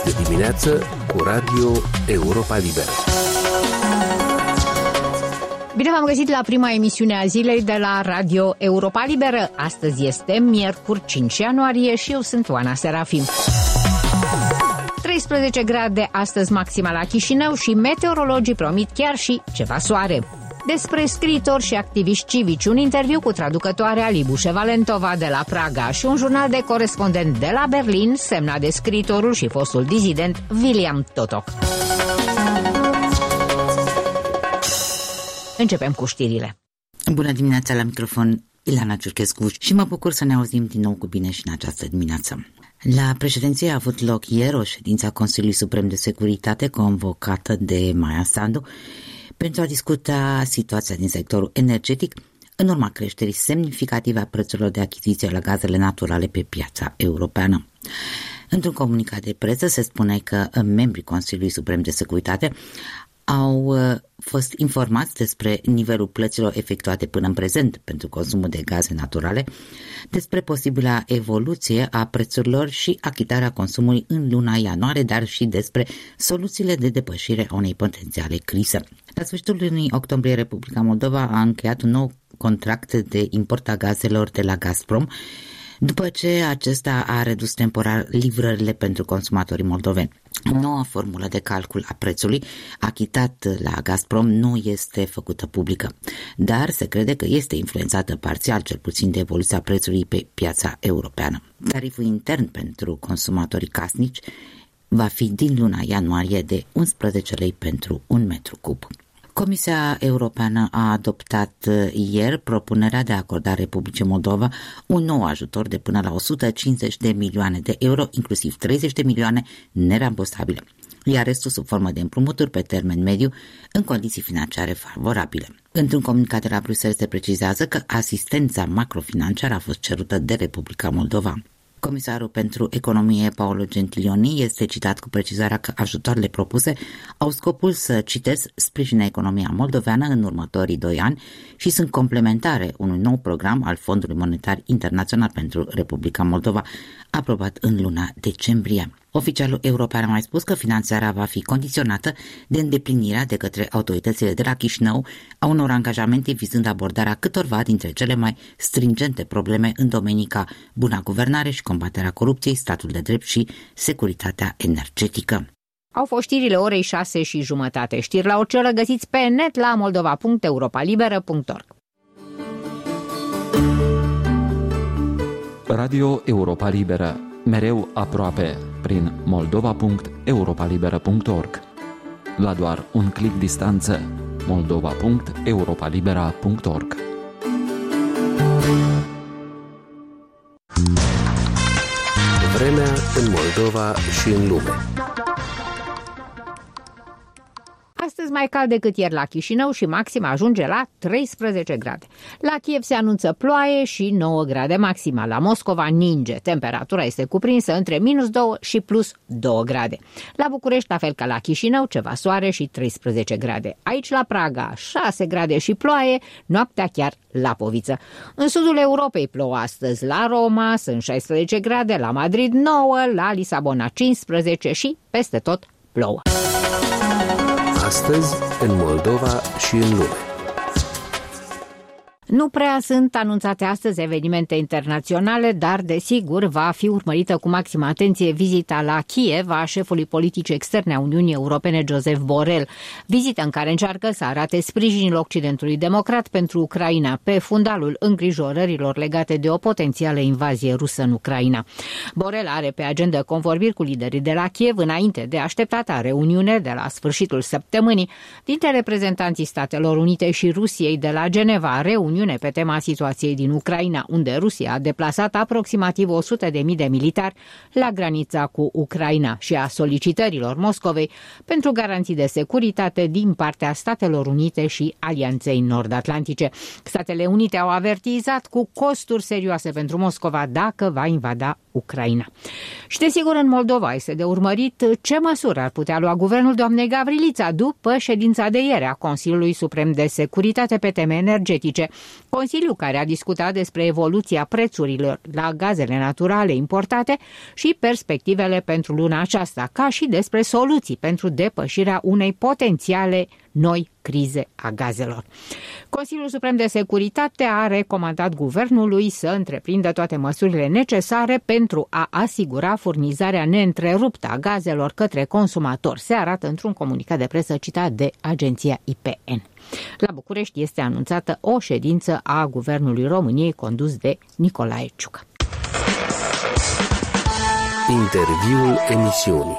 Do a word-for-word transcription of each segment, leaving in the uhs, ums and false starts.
de dimineață cu Radio Europa Liberă. Bine v-am găsit la prima emisiune a zilei de la Radio Europa Liberă. Astăzi este miercuri cinci ianuarie și eu sunt Oana Serafim. treisprezece grade astăzi maxima la Chișinău și meteorologii promit chiar și ceva soare. Despre scriitori și activiști civici, un interviu cu traducătoarea Libușe Valentova de la Praga și un jurnal de corespondent de la Berlin, semnat de scriitorul și fostul dizident William Totok. Începem cu știrile. Bună dimineața, la microfon Ileana Ciurchescu și mă bucur să ne auzim din nou cu bine și în această dimineață. La președinție a avut loc ieri o ședință a Consiliului Suprem de Securitate convocată de Maia Sandu pentru a discuta situația din sectorul energetic în urma creșterii semnificative a prețurilor de achiziție la gazele naturale pe piața europeană. Într-un comunicat de presă se spune că membrii Consiliului Suprem de Securitate au fost informați despre nivelul plăților efectuate până în prezent pentru consumul de gaze naturale, despre posibila evoluție a prețurilor și achitarea consumului în luna ianuarie, dar și despre soluțiile de depășire a unei potențiale crize. La sfârșitul lunii octombrie, Republica Moldova a încheiat un nou contract de import a gazelor de la Gazprom, după ce acesta a redus temporar livrările pentru consumatorii moldoveni. Noua formulă de calcul a prețului achitat la Gazprom nu este făcută publică, dar se crede că este influențată parțial, cel puțin, de evoluția prețului pe piața europeană. Tariful intern pentru consumatorii casnici va fi din luna ianuarie de unsprezece lei pentru un metru cub. Comisia Europeană a adoptat ieri propunerea de a acorda Republicii Moldova un nou ajutor de până la o sută cincizeci de milioane de euro, inclusiv treizeci de milioane nerambursabile, iar restul sub formă de împrumuturi pe termen mediu în condiții financiare favorabile. Într-un comunicat de la Bruxelles se precizează că asistența macrofinanciară a fost cerută de Republica Moldova. Comisarul pentru Economie, Paolo Gentiloni, este citat cu precizarea că ajutoarele propuse au scopul să, citez, sprijine economia moldoveană în următorii doi ani și sunt complementare unui nou program al Fondului Monetar Internațional pentru Republica Moldova, aprobat în luna decembrie. Oficialul european a mai spus că finanțarea va fi condiționată de îndeplinirea de către autoritățile de la Chișinău a unor angajamente vizând abordarea câtorva dintre cele mai stringente probleme în domenii ca buna guvernare și combaterea corupției, statul de drept și securitatea energetică. Au fost știrile orei șase și jumătate. Știri la orice oră găsiți pe net la moldova punct europa liberă punct org. Radio Europa Liberă, mereu aproape, prin moldova punct europa liberă punct org. La doar un clic distanță, moldova punct europa liberă punct org. Vremea în Moldova și în lume. Astăzi mai cald decât ieri la Chișinău și maxima ajunge la treisprezece grade. La Kiev se anunță ploaie și nouă grade maxima. La Moscova ninge. Temperatura este cuprinsă între minus doi și plus doi grade. La București, la fel ca la Chișinău, ceva soare și treisprezece grade. Aici la Praga, șase grade și ploaie, noaptea chiar lapoviță. În sudul Europei plouă astăzi. La Roma sunt șaisprezece grade, la Madrid nouă, la Lisabona cincisprezece și peste tot plouă. Astăzi, în Moldova și în lume. Nu prea sunt anunțate astăzi evenimente internaționale, dar desigur va fi urmărită cu maximă atenție vizita la Kiev a șefului politic externe a Uniunii Europene, Josep Borrell, vizită în care încearcă să arate sprijinul Occidentului democrat pentru Ucraina pe fundalul îngrijorărilor legate de o potențială invazie rusă în Ucraina. Borrell are pe agenda convorbiri cu liderii de la Kiev înainte de așteptata reuniune de la sfârșitul săptămânii dintre reprezentanții Statelor Unite și Rusiei de la Geneva, reuniune pe tema situației din Ucraina, unde Rusia a deplasat aproximativ o sută de mii de militari la granița cu Ucraina și a solicitărilor Moscovei pentru garanții de securitate din partea Statelor Unite și Alianței Nord-Atlantice. Statele Unite au avertizat cu costuri serioase pentru Moscova dacă va invada Ucraina. Și desigur în Moldova este de urmărit ce măsuri ar putea lua guvernul doamnei Gavrilița după ședința de ieri a Consiliului Suprem de Securitate pe teme energetice. Consiliul care a discutat despre evoluția prețurilor la gazele naturale importate și perspectivele pentru luna aceasta, ca și despre soluții pentru depășirea unei potențiale noi crize a gazelor. Consiliul Suprem de Securitate a recomandat guvernului să întreprindă toate măsurile necesare pentru a asigura furnizarea neîntreruptă a gazelor către consumatori, se arată într-un comunicat de presă citat de agenția I P N. La București este anunțată o ședință a Guvernului României condus de Nicolae Ciucă. Interviul emisiunii.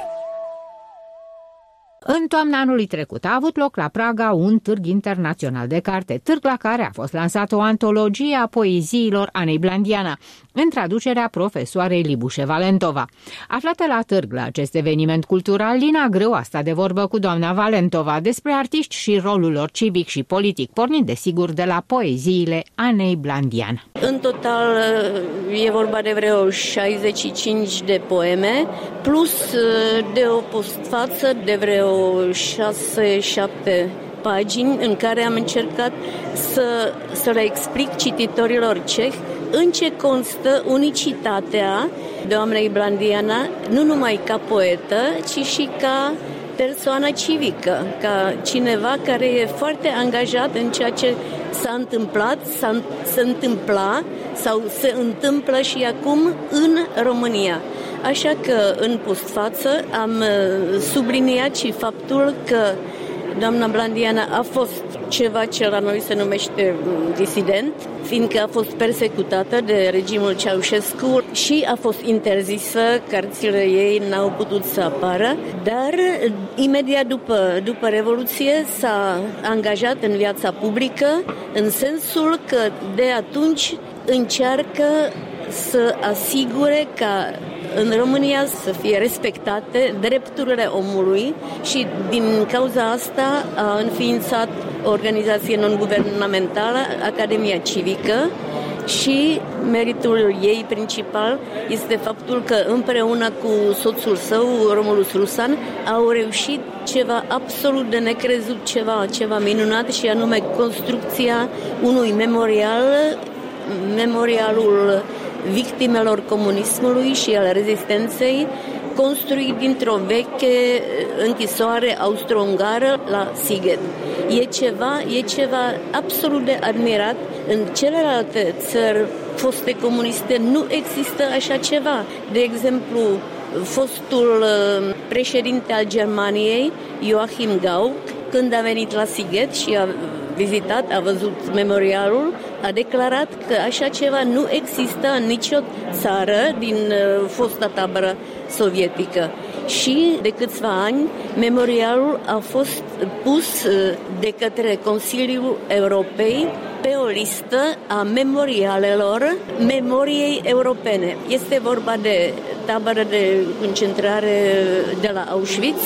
În toamna anului trecut a avut loc la Praga un târg internațional de carte, târg la care a fost lansată o antologie a poeziilor Anei Blandiana, în traducerea profesoarei Libușe Valentova. Aflată la târg la acest eveniment cultural, Lina Grâu a stat de vorbă cu doamna Valentova despre artiști și rolul lor civic și politic, pornind desigur de la poeziile Anei Blandiana. În total e vorba de vreo șaizeci și cinci de poeme, plus de o postfață de vreo șase șapte pagini în care am încercat să, să le explic cititorilor cehi în ce constă unicitatea doamnei Blandiana, nu numai ca poetă, ci și ca persoană civică, ca cineva care e foarte angajat în ceea ce s-a întâmplat, s-a, se întâmpla sau se întâmplă și acum în România. Așa că în postfață am subliniat și faptul că doamna Blandiana a fost ceva ce la noi se numește disident, fiindcă a fost persecutată de regimul Ceaușescu și a fost interzisă, cărțile ei n-au putut să apară, dar imediat după, după Revoluție s-a angajat în viața publică, în sensul că de atunci încearcă să asigure ca în România să fie respectate drepturile omului și din cauza asta a înființat o organizație non-guvernamentală, Academia Civică, și meritul ei principal este faptul că împreună cu soțul său, Romulus Rusan, au reușit ceva absolut de necrezut, ceva, ceva minunat, și anume construcția unui memorial, memorialul victimelor comunismului și al rezistenței, construit dintr-o veche închisoare austro-ungară la Sighet. E ceva, e ceva absolut de admirat. În celelalte țări foste comuniste nu există așa ceva. De exemplu, fostul președinte al Germaniei, Joachim Gauck, când a venit la Sighet și a vizitat, a văzut memorialul, a declarat că așa ceva nu există în nicio țară din uh, fosta tabără sovietică. Și de câțiva ani, memorialul a fost pus uh, de către Consiliul Europei pe o listă a memorialelor memoriei europene. Este vorba de tabără de concentrare de la Auschwitz,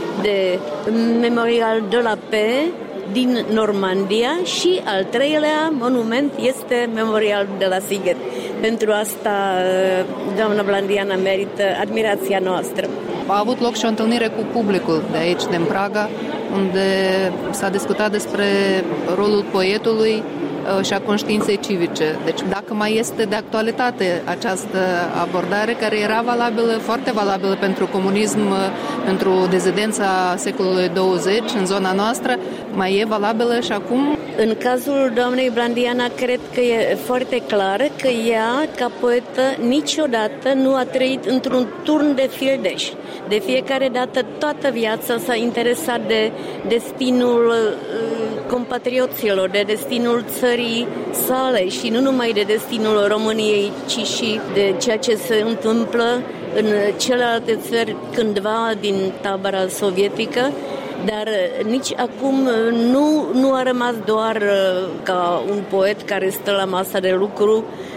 de memorial de la Paix din Normandia și al treilea monument este memorial de la Sighet. Pentru asta doamna Blandiana merită admirația noastră. A avut loc și o întâlnire cu publicul de aici, din Praga, unde s-a discutat despre rolul poetului și a conștiinței civice. Deci dacă mai este de actualitate această abordare, care era valabilă, foarte valabilă pentru comunism, pentru dezidența secolului douăzeci în zona noastră, mai e valabilă și acum? În cazul doamnei Blandiana, cred că e foarte clar că ea, ca poetă, niciodată nu a trăit într-un turn de fildeș. De fiecare dată, toată viața s-a interesat de destinul uh, compatrioților, de destinul țării sale și nu numai de destinul României, ci și de ceea ce se întâmplă în celelalte țări cândva din tabăra sovietică. Dar nici acum nu, nu a rămas doar ca un poet care stă la masa de lucru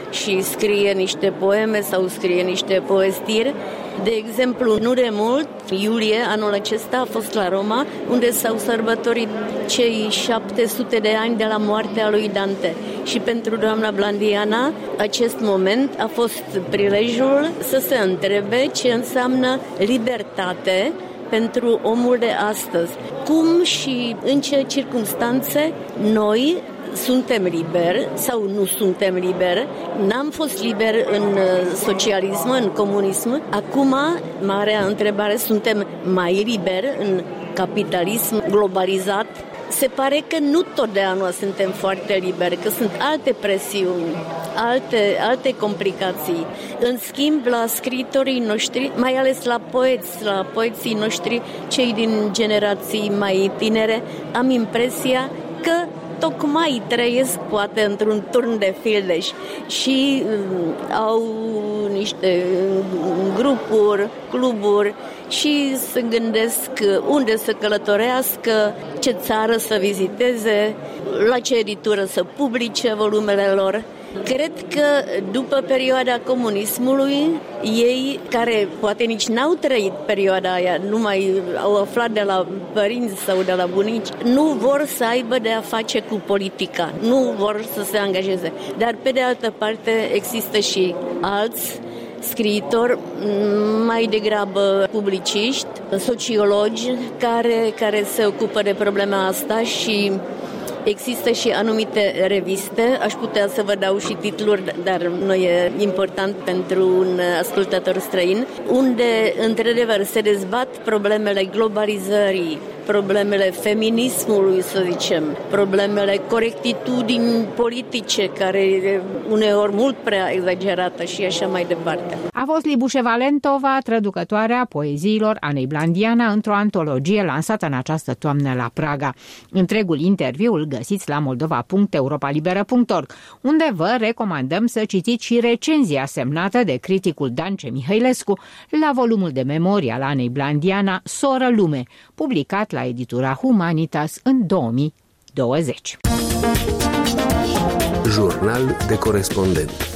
și scrie niște poeme sau scrie niște poestiri. De exemplu, nu de mult, iulie, anul acesta, a fost la Roma, unde s-au sărbătorit cei șapte sute de ani de la moartea lui Dante. Și pentru doamna Blandiana, acest moment a fost prilejul să se întrebe ce înseamnă libertate pentru omul de astăzi. Cum și în ce circunstanțe noi suntem liberi sau nu suntem liberi. N-am fost liberi în socialism, în comunism. Acum, marea întrebare, suntem mai liberi în capitalism globalizat? Se pare că nu totdeauna suntem foarte liberi, că sunt alte presiuni, alte, alte complicații. În schimb, la scriitorii noștri, mai ales la poeți, la poeții noștri, cei din generații mai tinere, am impresia că tocmai trăiesc poate într-un turn de fildeș și uh, au niște grupuri, cluburi și se gândesc unde să călătorească, ce țară să viziteze, la ce editură să publice volumele lor. Cred că după perioada comunismului, ei care poate nici n-au trăit perioada aia, nu mai au aflat de la părinți sau de la bunici, nu vor să aibă de a face cu politica, nu vor să se angajeze. Dar pe de altă parte există și alți scriitori, mai degrabă publiciști, sociologi care, care se ocupă de problema asta și există și anumite reviste, aș putea să vă dau și titluri, dar nu e important pentru un ascultător străin, unde, într-adevăr, se dezbat problemele globalizării, problemele feminismului, să zicem, problemele corectitudini politice, care uneori mult prea exagerată și așa mai departe. A fost Libușe Valentova, traducătoarea poeziilor Anei Blandiana într-o antologie lansată în această toamnă la Praga. Întregul interviu îl găsiți la moldova punct europa liberă punct org, unde vă recomandăm să citiți și recenzia semnată de criticul Dance Mihailescu la volumul de memorie al Anei Blandiana, Soră Lume, publicat la editura Humanitas în două mii douăzeci. Jurnal de corespondent.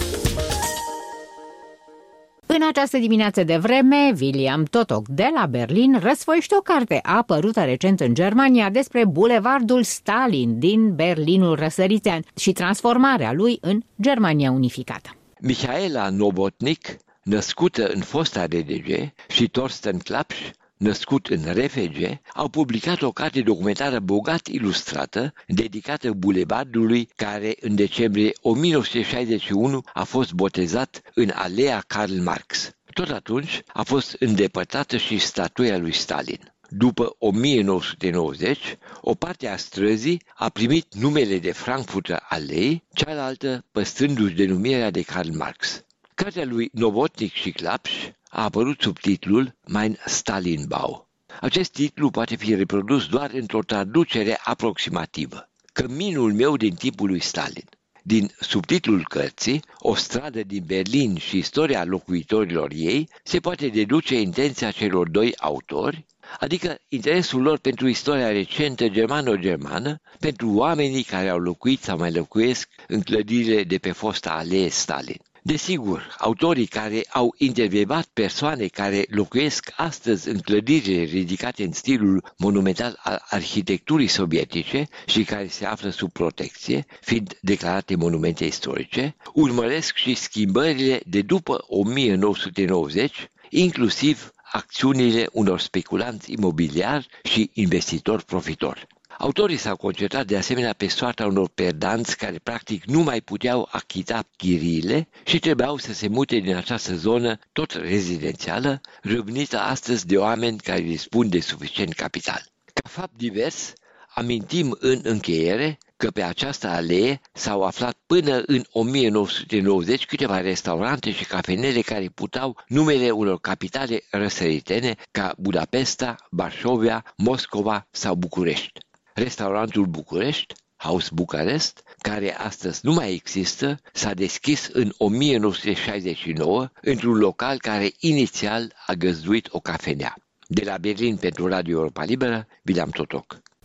În această dimineață de vreme, William Totok de la Berlin răsfoiește o carte apărută recent în Germania despre bulevardul Stalin din Berlinul răsăritean și transformarea lui în Germania unificată. Michaela Nobotnik, născută în fosta R D G, și Thorsten Klapsch, născut în R F G, au publicat o carte documentară bogat ilustrată, dedicată bulevardului care în decembrie o mie nouă sute șaizeci și unu a fost botezat în Alea Karl Marx. Tot atunci a fost îndepărtată și statuia lui Stalin. După o mie nouă sute nouăzeci, o parte a străzii a primit numele de Frankfurter Allee, cealaltă păstrându-și denumirea de Karl Marx. Cartea lui Nobotnik și Klapsch a apărut sub titlul Mein Stalinbau. Acest titlu poate fi reprodus doar într-o traducere aproximativă. Căminul meu din timpul lui Stalin. Din subtitlul cărții, o stradă din Berlin și istoria locuitorilor ei, se poate deduce intenția celor doi autori, adică interesul lor pentru istoria recentă germano-germană, pentru oamenii care au locuit sau mai locuiesc în clădirile de pe fosta alee Stalin. Desigur, autorii care au intervievat persoane care locuiesc astăzi în clădirile ridicate în stilul monumental al arhitecturii sovietice și care se află sub protecție, fiind declarate monumente istorice, urmăresc și schimbările de după o mie nouă sute nouăzeci, inclusiv acțiunile unor speculanți imobiliari și investitori profitori. Autorii s-au concentrat de asemenea pe soarta unor perdanți care practic nu mai puteau achita chiriile și trebuiau să se mute din această zonă tot rezidențială, râvnită astăzi de oameni care dispun de suficient capital. Ca fapt divers, amintim în încheiere că pe această alee s-au aflat până în o mie nouă sute nouăzeci câteva restaurante și cafenele care putau numele unor capitale răsăritene ca Budapesta, Varșovia, Moscova sau București. Restaurantul București, Haus Bucarest, care astăzi nu mai există, s-a deschis în o mie nouă sute șaizeci și nouă într-un local care inițial a găzduit o cafenea. De la Berlin pentru Radio Europa Liberă, William Totok.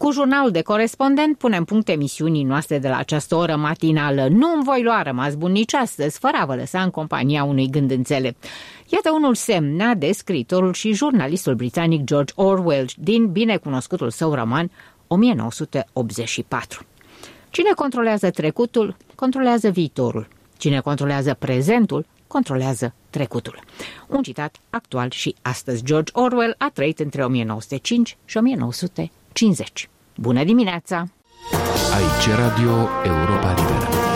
Cu jurnalul de corespondent punem punct emisiunii noastre de la această oră matinală. Nu-mi voi lua rămas bun nici astăzi, fără a vă lăsa în compania unui gând înțelept. Iată unul semnat de scriitorul și jurnalistul britanic George Orwell din binecunoscutul său roman o mie nouă sute optzeci și patru. Cine controlează trecutul, controlează viitorul. Cine controlează prezentul, controlează trecutul. Un citat actual și astăzi. George Orwell a trăit între o mie nouă sute cinci și o mie nouă sute cincizeci. Bună dimineața! Aici Radio Europa Liberă.